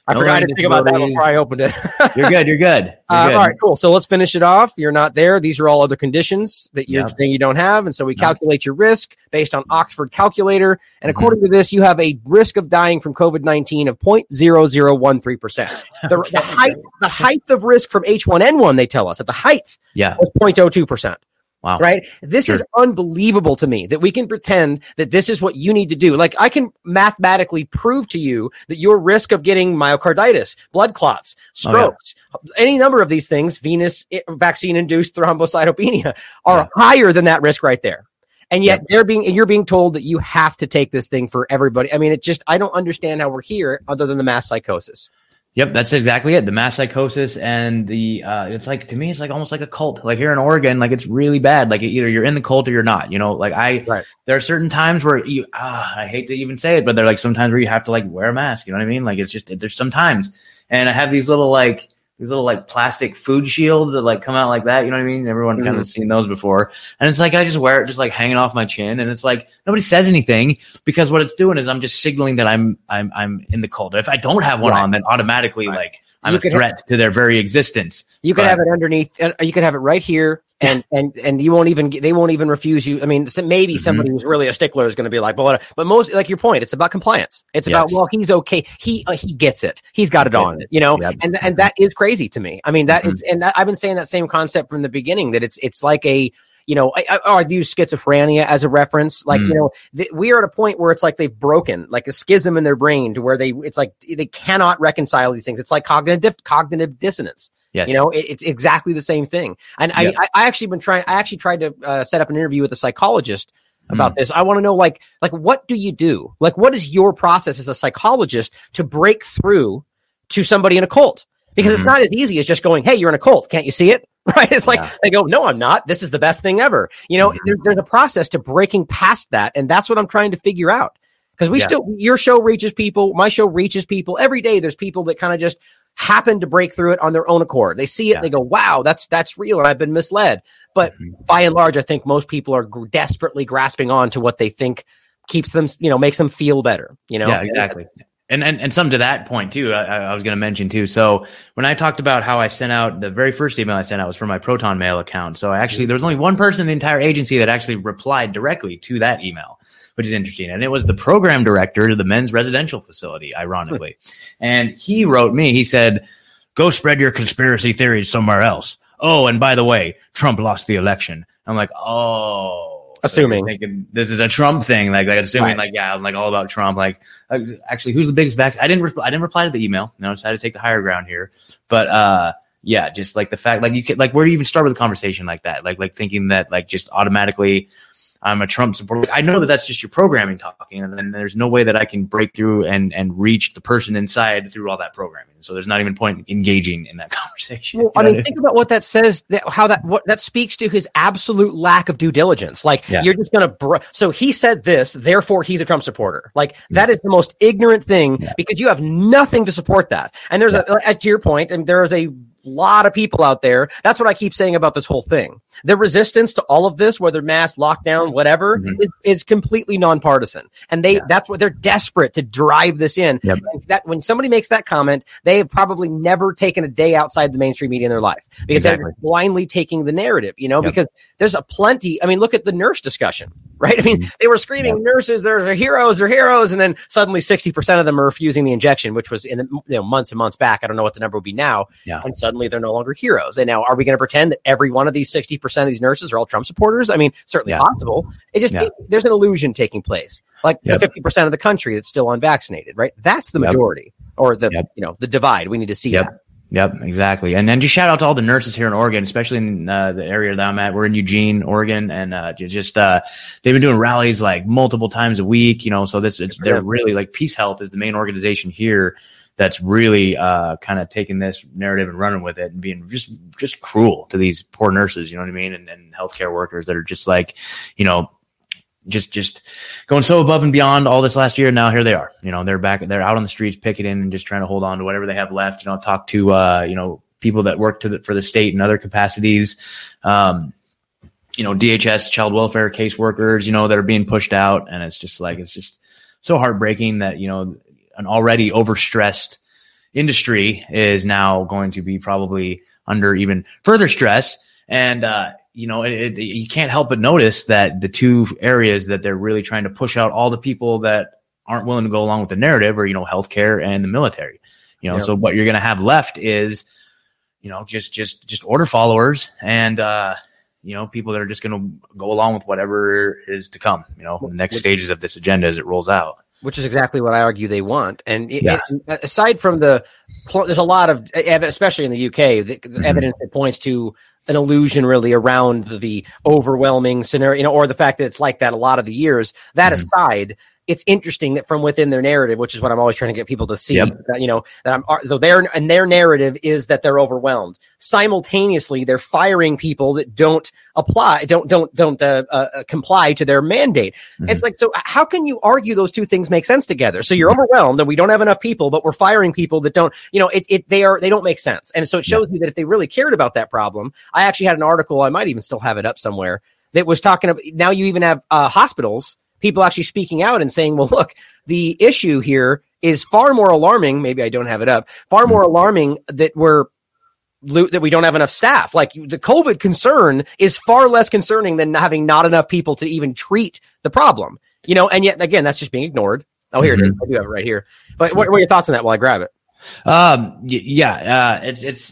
A: I
B: no
A: forgot to think about that before I opened it.
B: You're good. You're good. You're
A: uh,
B: good.
A: All right, cool. So let's finish it off. You're not there. These are all other conditions that you're
B: Yep.
A: saying you don't have. And so we
B: Yep.
A: calculate your risk based on Oxford Calculator. And
B: Mm-hmm.
A: according to this, you have a risk of dying from COVID nineteen of zero point zero zero one three percent. The,
B: Okay.
A: the height, the height of risk from H one N one, they tell us at the height
B: Yeah.
A: was zero point zero two percent.
B: Wow.
A: Right. This
B: Sure.
A: is unbelievable to me that we can pretend that this is what you need to do. Like I can mathematically prove to you that your risk of getting myocarditis, blood clots, strokes, oh, yeah. any number of these things, venous vaccine induced thrombocytopenia are yeah. higher than that risk right there. And yet yep. they're being, and you're being told that you have to take this thing for everybody. I mean, it just, I don't understand how we're here other than the mass psychosis.
B: Yep, that's exactly it. The mass psychosis and the, uh, it's like, to me, it's like almost like a cult. Like here in Oregon, like it's really bad. Like either you're in the cult or you're not, you know, like I,
A: right.
B: there are certain times where you, uh, I hate to even say it, but they're like sometimes where you have to like wear a mask, you know what I mean? Like it's just, there's some times. And I have these little like, these little like plastic food shields that like come out like that. You know what I mean? Everyone mm-hmm. kind of seen those before. And it's like, I just wear it just like hanging off my chin. And it's like, nobody says anything because what it's doing is I'm just signaling that I'm, I'm, I'm in the cult. If I don't have one right. on, then automatically right. like I'm you a threat have, to their very existence.
A: You could have it underneath, uh, you could have it right here. And, and, and you won't even, they won't even refuse you. I mean, maybe mm-hmm. somebody who's really a stickler is going to be like, well, but most, like your point, it's about compliance. It's yes. about, well, he's okay. He, uh, he gets it. He's got it on, it. you know, yep. and, and that is crazy to me. I mean, that mm-hmm. is, and that, I've been saying that same concept from the beginning, that it's, it's like a, you know, I, I, I've used schizophrenia as a reference. Like, mm. you know, th- we are at a point where it's like they've broken like a schism in their brain to where they, it's like they cannot reconcile these things. It's like cognitive, cognitive dissonance.
B: Yes.
A: You know, it, it's exactly the same thing. And yep. I, I actually been trying, I actually tried to uh, set up an interview with a psychologist about mm. this. I want to know, like, like, what do you do? Like, what is your process as a psychologist to break through to somebody in a cult? Because mm-hmm. it's not as easy as just going, hey, you're in a cult. Can't you see it? Right. It's like, yeah. they go, no, I'm not. This is the best thing ever. You know, mm-hmm. there, there's a process to breaking past that. And that's what I'm trying to figure out. Because we yeah. still, your show reaches people. My show reaches people. Every day there's people that kind of just happen to break through it on their own accord. They see it. Yeah. They go, wow, that's, that's real. And I've been misled. But mm-hmm. by and large, I think most people are g- desperately grasping on to what they think keeps them, you know, makes them feel better, you know?
B: Yeah, exactly. And, and, and some to that point too, I, I was going to mention too. So when I talked about how I sent out the very first email I sent out was from my Proton Mail account. So I actually, there was only one person in the entire agency that actually replied directly to that email, which is interesting. And it was the program director to the men's residential facility, ironically. And he wrote me, he said, go spread your conspiracy theories somewhere else. Oh, and by the way, Trump lost the election. I'm like, oh.
A: Assuming
B: thinking this is a Trump thing, like, like assuming, right. like, yeah, I'm like all about Trump. Like, uh, actually, who's the biggest back? I didn't, re- I didn't reply to the email. You know, I decided to take the higher ground here. But uh, yeah, just like the fact, like you can, like, where do you even start with a conversation like that? Like, like thinking that, like, just automatically, I'm a Trump supporter. I know that that's just your programming talking, and then there's no way that I can break through and and reach the person inside through all that programming. So there's not even point engaging in that conversation.
A: Well, I mean, think about what that says. That how that what that speaks to his absolute lack of due diligence. Like yeah. you're just gonna. Br- so he said this, therefore he's a Trump supporter. Like yeah. that is the most ignorant thing yeah. because you have nothing to support that. And there's yeah. a, to your point, and there is a lot of people out there. That's what I keep saying about this whole thing. The resistance to all of this, whether mass, lockdown, whatever, mm-hmm. is, is completely nonpartisan. And they, yeah. that's what they're desperate to drive this in. Yep. That when somebody makes that comment, they have probably never taken a day outside the mainstream media in their life because exactly. they're blindly taking the narrative, you know, yep. because there's a plenty. I mean, look at the nurse discussion, right? I mean, mm-hmm. they were screaming yep. nurses, they're heroes, they're heroes. And then suddenly sixty percent of them are refusing the injection, which was in the, you know, months and months back. I don't know what the number would be now.
B: Yeah.
A: And suddenly they're no longer heroes. And now are we going to pretend that every one of these sixty percent of these nurses are all Trump supporters? I mean, certainly yeah. possible. It's just, yeah. it, there's an illusion taking place. Like yep. the fifty percent of the country that's still unvaccinated, right? That's the majority yep. or the, yep. you know, the divide. We need to see
B: yep.
A: that.
B: Yep, exactly. And then just shout out to all the nurses here in Oregon, especially in uh, the area that I'm at. We're in Eugene, Oregon, and uh, just uh, they've been doing rallies like multiple times a week, you know, so this, it's, they're really like Peace Health is the main organization here that's really uh, kind of taking this narrative and running with it and being just just cruel to these poor nurses, you know what I mean, and, and healthcare workers that are just like, you know, just just going so above and beyond all this last year. And now here they are, you know, they're back, they're out on the streets picketing and just trying to hold on to whatever they have left. You know, talk to uh, you know, people that work to the, for the state and other capacities. Um, you know, D H S, child welfare case workers, you know, that are being pushed out, and it's just like it's just so heartbreaking that, you know, an already overstressed, industry is now going to be probably under even further stress. And, uh, you know, it, it, you can't help but notice that the two areas that they're really trying to push out all the people that aren't willing to go along with the narrative are, you know, healthcare and the military, you know, yeah. So what you're going to have left is, you know, just, just, just order followers and, uh, you know, people that are just going to go along with whatever is to come, you know, the next stages of this agenda as it rolls out.
A: Which is exactly what I argue they want. And it, yeah. it, aside from the, there's a lot of, especially in the U K, the, the mm-hmm. evidence that points to an illusion really around the overwhelming scenario, you know, or the fact that it's like that a lot of the years. That mm-hmm. aside, it's interesting that from within their narrative, which is what I'm always trying to get people to see, yep. that, you know, that I'm, so their, and their narrative is that they're overwhelmed. Simultaneously, they're firing people that don't apply, don't, don't, don't, uh, uh comply to their mandate. Mm-hmm. It's like, so how can you argue those two things make sense together? So you're overwhelmed and we don't have enough people, but we're firing people that don't, you know, it, it, they are, they don't make sense. And so it shows yeah. me that if they really cared about that problem, I actually had an article, I might even still have it up somewhere, that was talking about, now you even have, uh, hospitals, people actually speaking out and saying, well, look, the issue here is far more alarming. Maybe I don't have it up. Far more alarming that we're that we don't have enough staff. Like the COVID concern is far less concerning than having not enough people to even treat the problem. You know, and yet again, that's just being ignored. Oh, here mm-hmm. it is. I do have it right here. But what, what are your thoughts on that while I grab it?
B: Um, yeah, uh, it's it's.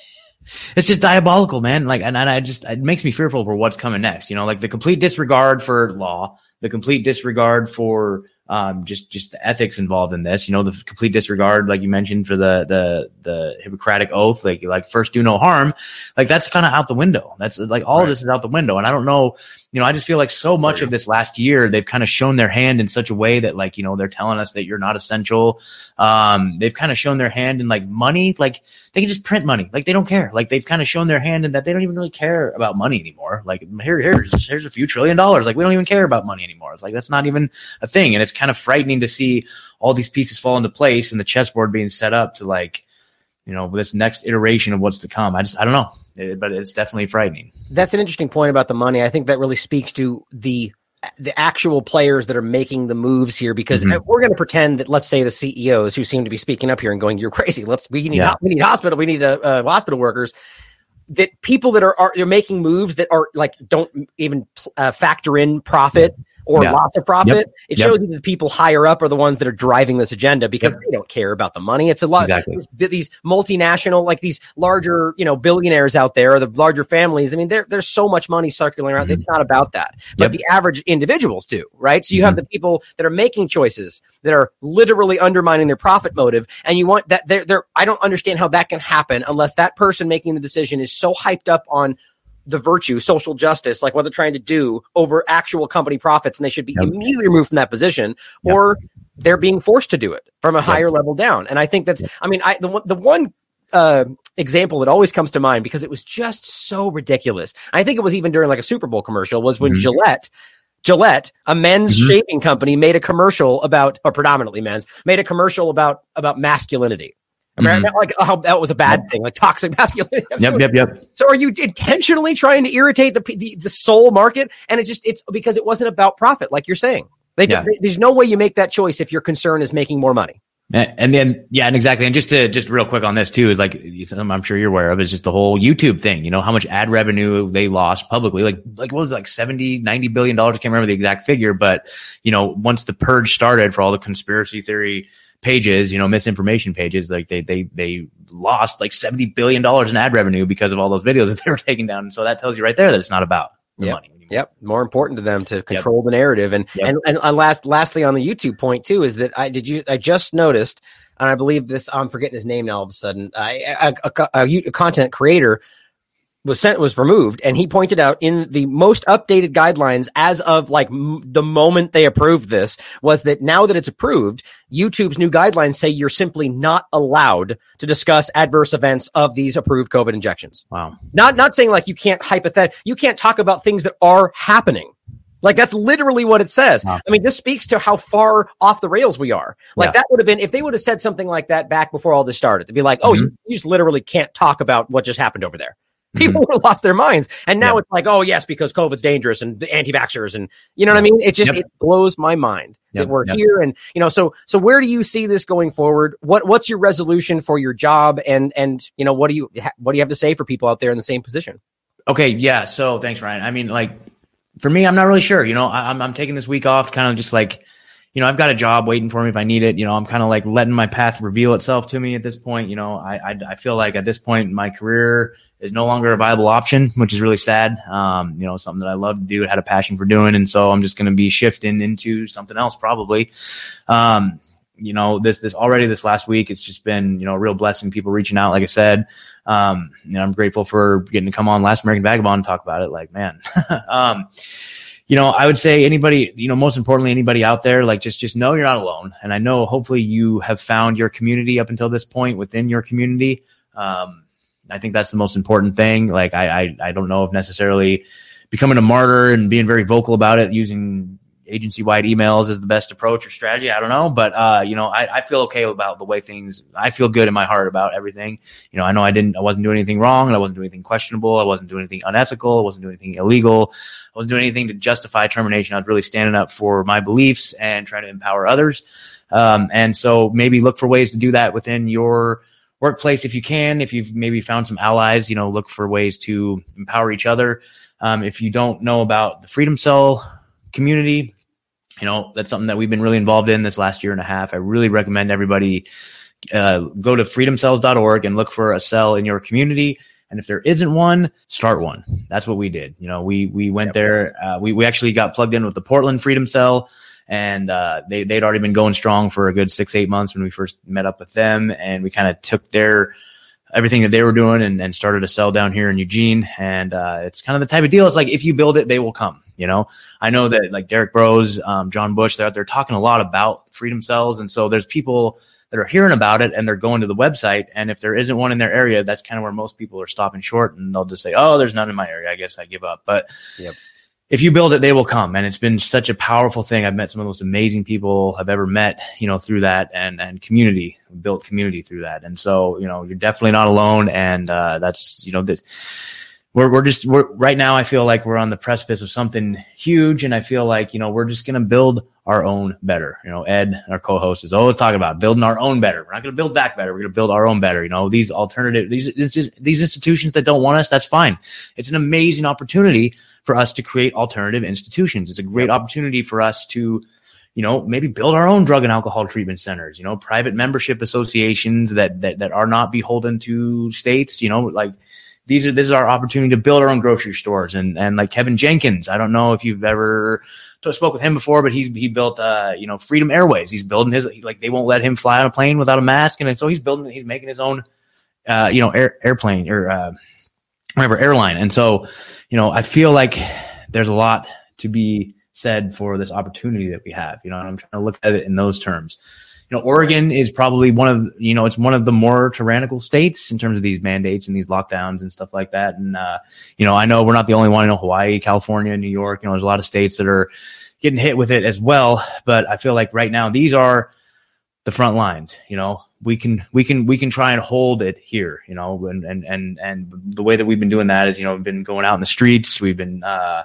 B: It's just diabolical, man. Like, and, and I just, it makes me fearful for what's coming next. You know, like the complete disregard for law, the complete disregard for, um, just, just the ethics involved in this, you know, the complete disregard, like you mentioned, for the, the, the Hippocratic oath, like, like first do no harm. Like that's kind of out the window. That's like all right. of this is out the window. And I don't know, you know, I just feel like so much of this last year, they've kind of shown their hand in such a way that, like, you know, they're telling us that you're not essential. Um, they've kind of shown their hand in like money, like they can just print money. Like they don't care. Like they've kind of shown their hand in that they don't even really care about money anymore. Like here, here's, here's a few trillion dollars. Like we don't even care about money anymore. It's like, that's not even a thing. And it's kind of frightening to see all these pieces fall into place and the chessboard being set up to, like, you know, this next iteration of what's to come. I just, I don't know, it, but it's definitely frightening.
A: That's an interesting point about the money. I think that really speaks to the, the actual players that are making the moves here, because mm-hmm. we're going to pretend that, let's say, the C E Os who seem to be speaking up here and going, you're crazy. Let's, we need, yeah. we need hospital. We need uh, uh, hospital workers. That people that are, are they're making moves that are like, don't even uh, factor in profit or yeah. lots of profit. Yep. It shows yep. you that the people higher up are the ones that are driving this agenda, because yep. they don't care about the money. It's a lot
B: exactly.
A: these, these multinational, like these larger, you know, billionaires out there, or the larger families. I mean, there, there's so much money circulating around. Mm-hmm. It's not about that, but yep. the average individuals do, right? So you mm-hmm. have the people that are making choices that are literally undermining their profit motive. And you want that they're, they're, I don't understand how that can happen unless that person making the decision is so hyped up on the virtue, social justice, like what they're trying to do, over actual company profits, and they should be yep. immediately removed from that position, yep. or they're being forced to do it from a yep. higher level down. And I think that's, yep. I mean, I, the, the one uh, example that always comes to mind, because it was just so ridiculous. I think it was even during like a Super Bowl commercial, was when mm-hmm. Gillette, Gillette, a men's mm-hmm. shaving company, made a commercial about, or predominantly men's, made a commercial about, about masculinity. Mm-hmm. Not like, oh, that was a bad yep. thing, like toxic masculinity.
B: Yep, yep, yep.
A: So are you intentionally trying to irritate the, the the soul market? And it's just, it's because it wasn't about profit, like you're saying. They, yeah. they, there's no way you make that choice if your concern is making more money.
B: And, and then, yeah, and exactly. And just to, just real quick on this too, is like, I'm sure you're aware of, is just the whole YouTube thing, you know, how much ad revenue they lost publicly, like, like what was it, like seventy, ninety billion dollars? I can't remember the exact figure, but, you know, once the purge started for all the conspiracy theory pages, you know, misinformation pages, like they, they, they lost like seventy billion dollars in ad revenue because of all those videos that they were taking down. And so that tells you right there that it's not about the
A: yep.
B: money anymore.
A: Yep. More important to them to control
B: yep.
A: the narrative. And,
B: yep.
A: and, and, and last, lastly on the YouTube point too, is that I did you, I just noticed, and I believe this, I'm forgetting his name now all of a sudden, I, a, a, a, a content creator was sent, was removed. And he pointed out in the most updated guidelines as of like m- the moment they approved this, was that now that it's approved, YouTube's new guidelines say you're simply not allowed to discuss adverse events of these approved COVID injections.
B: Wow.
A: Not, not saying like you can't hypothetical, you can't talk about things that are happening. Like that's literally what it says. Wow. I mean, this speaks to how far off the rails we are. Like yeah. that would have been, if they would have said something like that back before all this started, to be like, oh, mm-hmm. you, you just literally can't talk about what just happened over there. People
B: Mm-hmm.
A: would have lost their minds. And now
B: Yep.
A: it's like, oh, yes, because COVID's dangerous and the anti-vaxxers. And you know what I mean? It just,
B: Yep.
A: it blows my mind
B: Yep.
A: that we're
B: Yep.
A: here. And, you know, so, so where do you see this going forward? What, what's your resolution for your job? And, and, you know, what do you, what do you have to say for people out there in the same position?
B: Okay. Yeah. So thanks, Ryan. I mean, like for me, I'm not really sure, you know, I, I'm, I'm taking this week off kind of just like, you know, I've got a job waiting for me if I need it. You know, I'm kind of like letting my path reveal itself to me at this point. You know, I, I, I feel like at this point, my career is no longer a viable option, which is really sad. Um, you know, something that I love to do, had a passion for doing. And so I'm just going to be shifting into something else probably. Um, you know, this, this already this last week, it's just been, you know, a real blessing. People reaching out, like I said, um, you know, I'm grateful for getting to come on Last American Vagabond and talk about it. Like, man, um, you know, I would say anybody, you know, most importantly, anybody out there, like just, just know you're not alone. And I know hopefully you have found your community up until this point within your community. Um, I think that's the most important thing. Like, I, I, I don't know if necessarily becoming a martyr and being very vocal about it, using agency-wide emails is the best approach or strategy. I don't know. But, uh, you know, I, I feel okay about the way things, I feel good in my heart about everything. You know, I know I didn't, I wasn't doing anything wrong. And I wasn't doing anything questionable. I wasn't doing anything unethical. I wasn't doing anything illegal. I wasn't doing anything to justify termination. I was really standing up for my beliefs and trying to empower others. Um, and so maybe look for ways to do that within your workplace if you can. If you've maybe found some allies, you know, look for ways to empower each other. Um, if you don't know about the Freedom Cell community, you know, that's something that we've been really involved in this last year and a half. I really recommend everybody uh, go to freedom cells dot org and look for a cell in your community. And if there isn't one, start one. That's what we did. You know, we we went yep. there. Uh, we we actually got plugged in with the Portland Freedom Cell, and uh, they they'd already been going strong for a good six eight months when we first met up with them, and we kind of took their everything that they were doing and, and started a cell down here in Eugene. And uh, it's kind of the type of deal. It's like, if you build it, they will come. You know, I know that like Derek Bros, um, John Bush, they're, they're talking a lot about freedom cells. And so there's people that are hearing about it and they're going to the website. And if there isn't one in their area, that's kind of where most people are stopping short, and they'll just say, oh, there's none in my area. I guess I give up. But yep. if you build it, they will come. And it's been such a powerful thing. I've met some of the most amazing people I've ever met, you know, through that, and, and community, built community through that. And so, you know, you're definitely not alone. And, uh, that's, you know, that we're, we're just, we're right now, I feel like we're on the precipice of something huge. And I feel like, you know, we're just going to build our own better. You know, Ed, our co-host, is always talking about building our own better. We're not going to build back better. We're going to build our own better. You know, these alternative, these, these, these institutions that don't want us, that's fine. It's an amazing opportunity for us to create alternative institutions. It's a great opportunity for us to, you know, maybe build our own drug and alcohol treatment centers, you know, private membership associations that, that, that are not beholden to states, you know, like these are, this is our opportunity to build our own grocery stores. And, and like Kevin Jenkins, I don't know if you've ever spoke with him before, but he's, he built, uh, you know, Freedom Airways. He's building his, like, they won't let him fly on a plane without a mask. And so he's building, he's making his own, uh, you know, air, airplane or, uh, whatever airline. And so, you know, I feel like there's a lot to be said for this opportunity that we have, you know, and I'm trying to look at it in those terms. You know, Oregon is probably one of, you know, it's one of the more tyrannical states in terms of these mandates and these lockdowns and stuff like that. And, uh, you know, I know we're not the only one. I know Hawaii, California, New York, you know, there's a lot of states that are getting hit with it as well. But I feel like right now, these are the front lines. You know, we can, we can, we can try and hold it here, you know, and, and, and, and the way that we've been doing that is, you know, we've been going out in the streets. We've been, uh,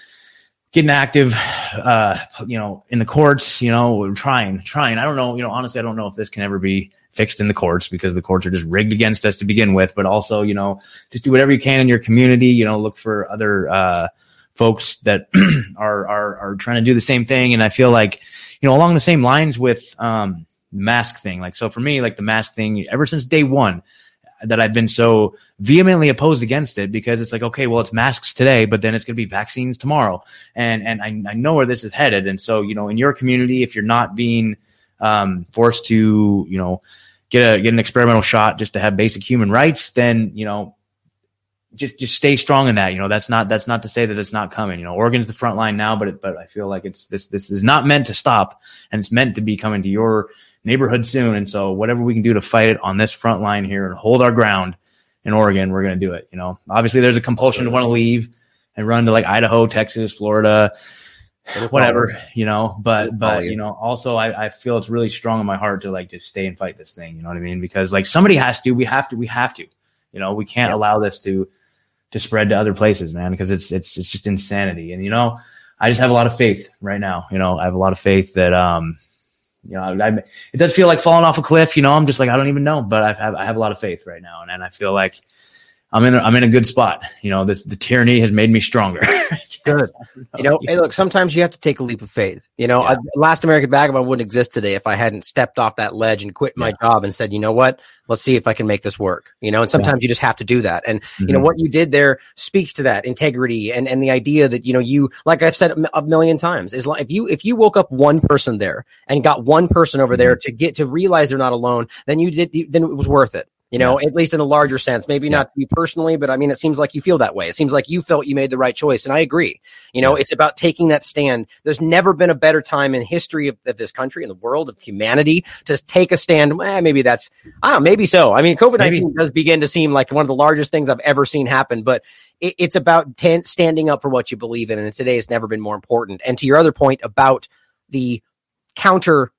B: getting active, uh, you know, in the courts, you know, we're trying, trying. I don't know, you know, honestly, I don't know if this can ever be fixed in the courts because the courts are just rigged against us to begin with, but also, you know, just do whatever you can in your community, you know, look for other, uh, folks that are, are, are trying to do the same thing. And I feel like, you know, along the same lines with, um, mask thing. Like, so for me, like the mask thing, ever since day one, that I've been so vehemently opposed against it, because it's like, okay, well, it's masks today, but then it's going to be vaccines tomorrow. And, and I, I know where this is headed. And so, you know, in your community, if you're not being, um, forced to, you know, get a, get an experimental shot just to have basic human rights, then, you know, just, just stay strong in that. You know, that's not, that's not to say that it's not coming. You know, Oregon's the front line now, but it, but I feel like it's, this, this is not meant to stop, and it's meant to be coming to your neighborhood soon. And so whatever we can do to fight it on this front line here and hold our ground in Oregon, we're going to do it. You know, obviously there's a compulsion to want to leave and run to like Idaho, Texas, Florida, whatever, you know, but, but, you know, also I, I feel it's really strong in my heart to like, just stay and fight this thing. You know what I mean? Because like somebody has to, we have to, we have to, you know, we can't yeah. allow this to, to spread to other places, man, because it's it's it's just insanity. And you know, I just have a lot of faith right now. You know, I have a lot of faith that um, you know, I, I, it does feel like falling off a cliff. You know, I'm just like I don't even know, but I have I have a lot of faith right now, and, and I feel like I'm in a, I'm in a good spot. You know, this the tyranny has made me stronger.
A: Good. You know, hey, look, sometimes you have to take a leap of faith. You know, yeah. I, Last American Vagabond wouldn't exist today if I hadn't stepped off that ledge and quit my yeah. job and said, you know what, let's see if I can make this work. You know, and sometimes yeah. you just have to do that. And, mm-hmm. you know, what you did there speaks to that integrity and, and the idea that, you know, you, like I've said a million times, is like if you, if you woke up one person there and got one person over mm-hmm. there to get to realize they're not alone, then you did, then it was worth it. You know, yeah. at least in a larger sense, maybe yeah. not you personally, but I mean, it seems like you feel that way. It seems like you felt you made the right choice. And I agree. You know, yeah. it's about taking that stand. There's never been a better time in history of, of this country, in the world, of humanity, to take a stand. Eh, maybe that's, I don't know, maybe so. I mean, COVID nineteen does begin to seem like one of the largest things I've ever seen happen, but it, it's about t- standing up for what you believe in. And today it's never been more important. And to your other point about the counter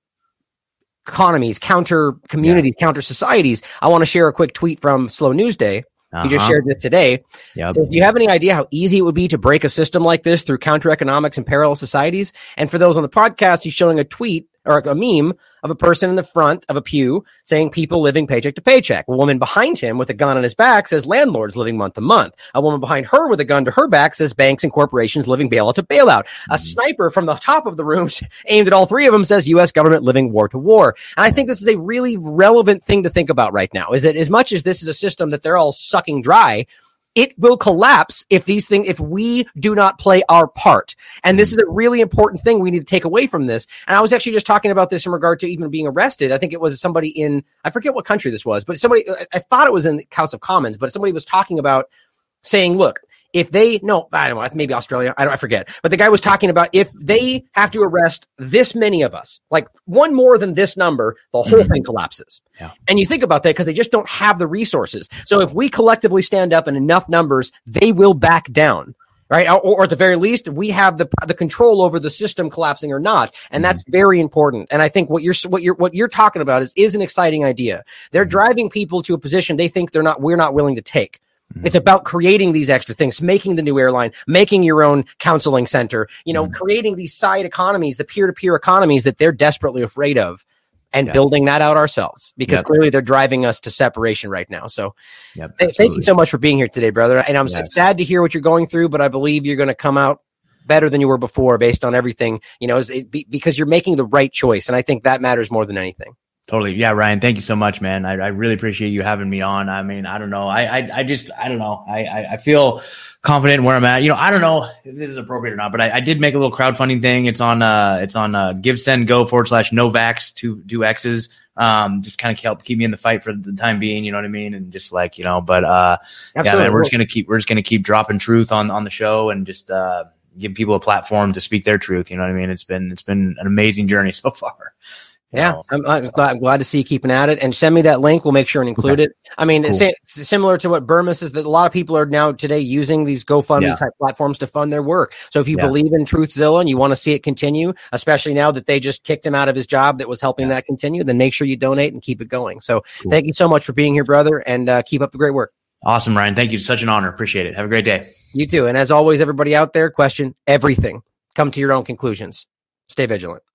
A: economies, counter communities, yeah. counter societies, I want to share a quick tweet from Slow News Day. Uh-huh. He just shared this today. Yep. So do you have any idea how easy it would be to break a system like this through counter economics and parallel societies? And for those on the podcast, he's showing a tweet or a meme of a person in the front of a pew saying people living paycheck to paycheck. A woman behind him with a gun on his back says landlords living month to month. A woman behind her with a gun to her back says banks and corporations living bailout to bailout. Mm-hmm. A sniper from the top of the room aimed at all three of them says U S government living war to war. And I think this is a really relevant thing to think about right now, is that as much as this is a system that they're all sucking dry, it will collapse if these things, if we do not play our part. And this is a really important thing we need to take away from this. And I was actually just talking about this in regard to even being arrested. I think it was somebody in, I forget what country this was, but somebody, I thought it was in the House of Commons, but somebody was talking about saying, look, if they, no, I don't know, maybe Australia, I don't, I forget. But the guy was talking about if they have to arrest this many of us, like one more than this number, the whole thing collapses. Yeah. And you think about that because they just don't have the resources. So if we collectively stand up in enough numbers, they will back down, right? Or, or at the very least, we have the the control over the system collapsing or not. And that's very important. And I think what you're, what you're, what you're talking about is, is an exciting idea. They're driving people to a position they think they're not, we're not willing to take. It's about creating these extra things, making the new airline, making your own counseling center, you know, mm. creating these side economies, the peer-to-peer economies that they're desperately afraid of, and yeah. building that out ourselves, because yep. clearly they're driving us to separation right now. So yep, th- thank you so much for being here today, brother. And I'm yeah. sad to hear what you're going through, but I believe you're going to come out better than you were before based on everything, you know, it be, because you're making the right choice. And I think that matters more than anything.
B: Totally. Yeah, Ryan, thank you so much, man. I, I really appreciate you having me on. I mean, I don't know. I, I, I just, I don't know. I, I, I feel confident in where I'm at. You know, I don't know if this is appropriate or not, but I, I did make a little crowdfunding thing. It's on, uh, it's on, uh, GiveSendGo forward slash Novax two, two X's. Um, just kind of help keep me in the fight for the time being, you know what I mean? And just like, you know, but, uh, Absolutely. yeah, man, we're just going to keep, we're just going to keep dropping truth on, on the show and just, uh, give people a platform to speak their truth. You know what I mean? It's been, it's been an amazing journey so far.
A: Yeah, I'm, I'm, glad, I'm glad to see you keeping at it, and send me that link. We'll make sure and include okay. it. I mean, cool. it's similar to what Burmis is, that a lot of people are now today using these GoFundMe yeah. type platforms to fund their work. So if you yeah. believe in Truthzilla and you want to see it continue, especially now that they just kicked him out of his job that was helping yeah. that continue, then make sure you donate and keep it going. So cool. thank you so much for being here, brother, and uh, keep up the great work.
B: Awesome, Ryan. Thank you. Such an honor. Appreciate it. Have a great day.
A: You too. And as always, everybody out there, question everything. Come to your own conclusions. Stay vigilant.